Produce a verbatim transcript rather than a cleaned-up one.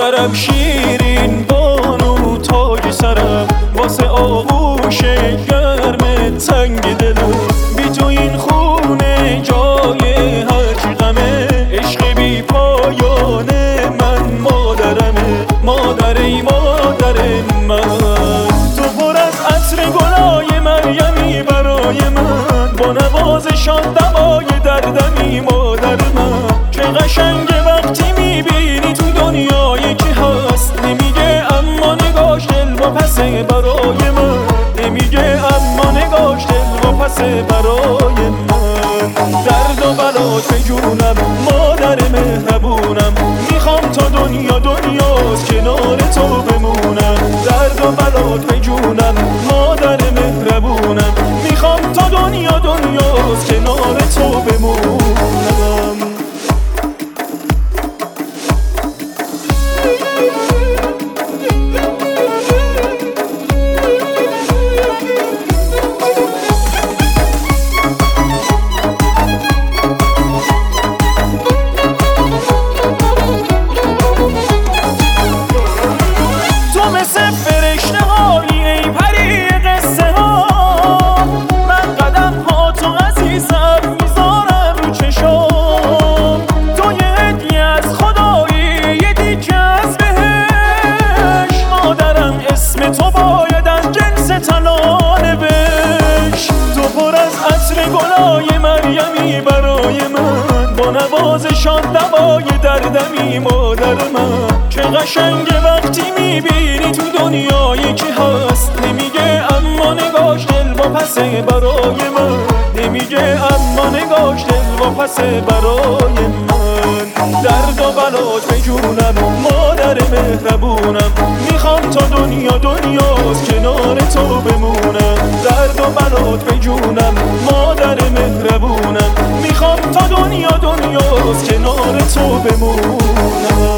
مادرم شیرین بانو تاج سرم، واسه آغوش گرم تنگ دلم. بی تو این خونه جای هرچی غمه، عشق بی پایانه من مادرمه. مادر ای مادر من، تو پر از عطر گلای مریمی برای من، با نوازشان دوای دردمی مادر من. چه قشنگه وقتی میبینی تو دنیایی که هست، نمیگه اما نگاش دل و پسه برای من، نمیگه اما نگاش دل و پسه برای من. درد و بلات به جونم مادر مهربونم، میخوام تا دنیا دنیاست کنار تو بمونم. درد و بلات به جونم مادر مهربونم، میخوام تا دنیا دنیاست کنار تو بمونم. گلای مریمی برای من، با نوازشان دوای دردمی مادر من. چه قشنگه وقتی میبینی تو دنیایی که هست، نمیگه اما نگاش دل و پسه برای من، نمیگه اما نگاش دل و پسه برای من. درد و بلات به جونم مادر مهربونم، میخوام تا دنیا دنیاست کنار تو بمونم. درد و بلات به جونم مادر مهربونم، میخوام تا دنیا دنیاست کنار تو بمونم.